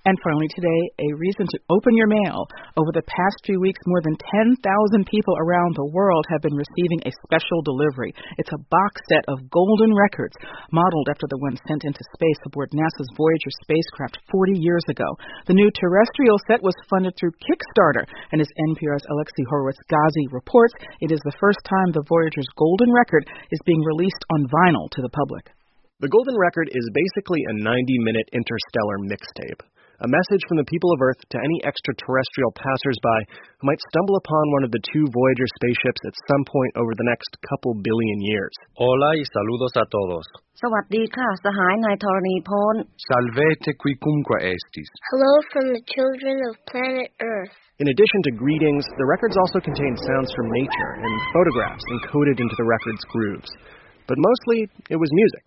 And finally today, a reason to open your mail. Over the past few weeks, more than 10,000 people around the world have been receiving a special delivery. It's a box set of golden records, modeled after the ones sent into space aboard NASA's Voyager spacecraft 40 years ago. The new terrestrial set was funded through Kickstarter, and as NPR's Alexi Horowitz-Ghazi reports, it is the first time the Voyager's golden record is being released on vinyl to the public. The golden record is basically a 90-minute interstellar mixtape. A message from the people of Earth to any extraterrestrial passersby who might stumble upon one of the two Voyager spaceships at some point over the next couple billion years. Hola y saludos a todos. สวัสดีค่ะสหายนายธรณีพล Salvete quicumque estis. Hello from the children of planet Earth. In addition to greetings, the records also contain sounds from nature and photographs encoded into the record's grooves. But mostly, it was music.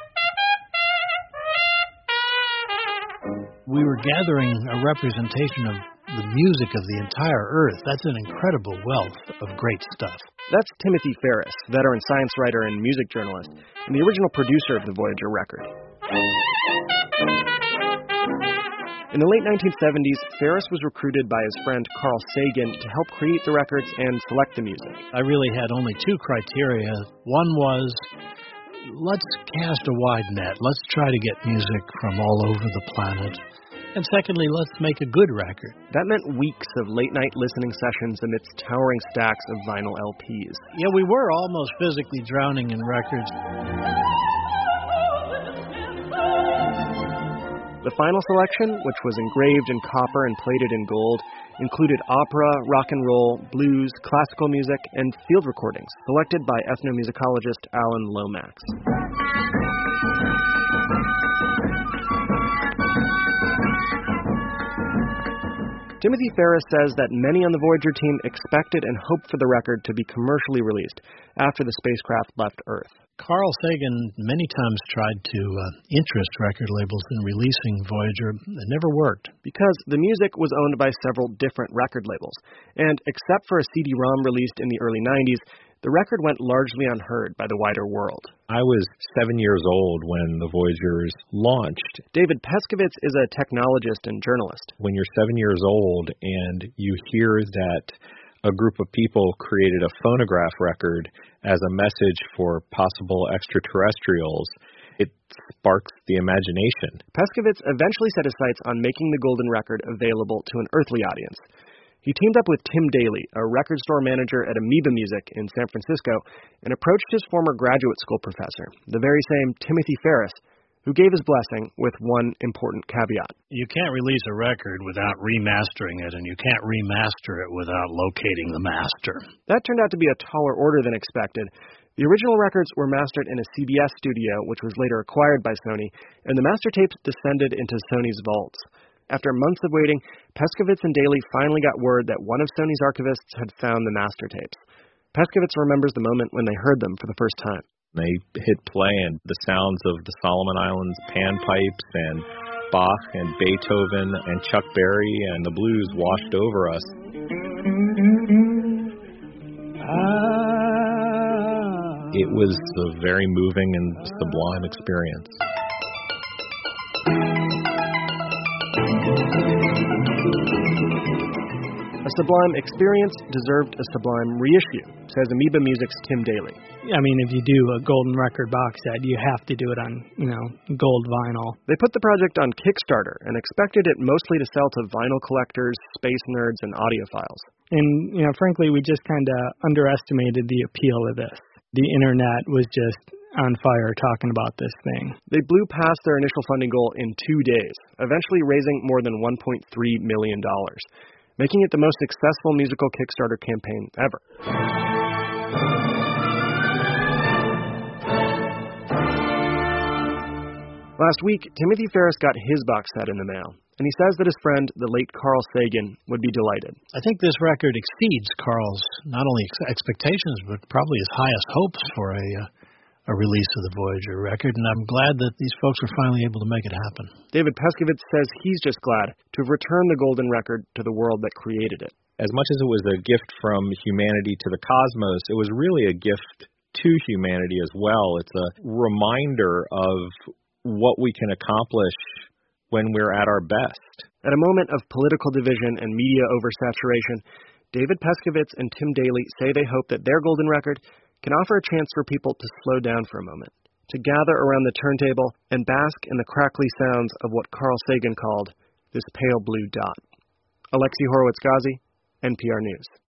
We were gathering a representation of the music of the entire Earth. That's an incredible wealth of great stuff. That's Timothy Ferris, veteran science writer and music journalist, and the original producer of the Voyager record. In the late 1970s, Ferris was recruited by his friend Carl Sagan to help create the records and select the music. I really had only two criteria. One was, let's cast a wide net. Let's try to get music from all over the planet. And secondly, let's make a good record. That meant weeks of late-night listening sessions amidst towering stacks of vinyl LPs. Yeah, we were almost physically drowning in records. The final selection, which was engraved in copper and plated in gold, included opera, rock and roll, blues, classical music, and field recordings, selected by ethnomusicologist Alan Lomax. Timothy Ferris says that many on the Voyager team expected and hoped for the record to be commercially released after the spacecraft left Earth. Carl Sagan many times tried to interest record labels in releasing Voyager. It never worked. Because the music was owned by several different record labels. And except for a CD-ROM released in the early 90s, the record went largely unheard by the wider world. I was 7 years old when the Voyagers launched. David Peskovitz is a technologist and journalist. When you're 7 years old and you hear that a group of people created a phonograph record as a message for possible extraterrestrials, it sparks the imagination. Peskovitz eventually set his sights on making the golden record available to an earthly audience. He teamed up with Tim Daly, a record store manager at Amoeba Music in San Francisco, and approached his former graduate school professor, the very same Timothy Ferris, who gave his blessing with one important caveat. You can't release a record without remastering it, and you can't remaster it without locating the master. That turned out to be a taller order than expected. The original records were mastered in a CBS studio, which was later acquired by Sony, and the master tapes descended into Sony's vaults. After months of waiting, Peskovitz and Daly finally got word that one of Sony's archivists had found the master tapes. Peskovitz remembers the moment when they heard them for the first time. They hit play, and the sounds of the Solomon Islands panpipes and Bach and Beethoven and Chuck Berry and the blues washed over us. It was a very moving and sublime experience. A sublime experience deserved a sublime reissue, says Amoeba Music's Tim Daly. I mean, if you do a golden record box set, you have to do it on, gold vinyl. They put the project on Kickstarter and expected it mostly to sell to vinyl collectors, space nerds, and audiophiles. And, frankly, we just kind of underestimated the appeal of this. The internet was just on fire talking about this thing. They blew past their initial funding goal in 2 days, eventually raising more than $1.3 million. Making it the most successful musical Kickstarter campaign ever. Last week, Timothy Ferris got his box set in the mail, and he says that his friend, the late Carl Sagan, would be delighted. I think this record exceeds Carl's not only expectations, but probably his highest hopes for a release of the Voyager record, and I'm glad that these folks were finally able to make it happen. David Peskovitz says he's just glad to have returned the golden record to the world that created it. As much as it was a gift from humanity to the cosmos, it was really a gift to humanity as well. It's a reminder of what we can accomplish when we're at our best. At a moment of political division and media oversaturation, David Pescovitz and Tim Daly say they hope that their golden record can offer a chance for people to slow down for a moment, to gather around the turntable and bask in the crackly sounds of what Carl Sagan called this pale blue dot. Alexi Horowitz-Ghazi, NPR News.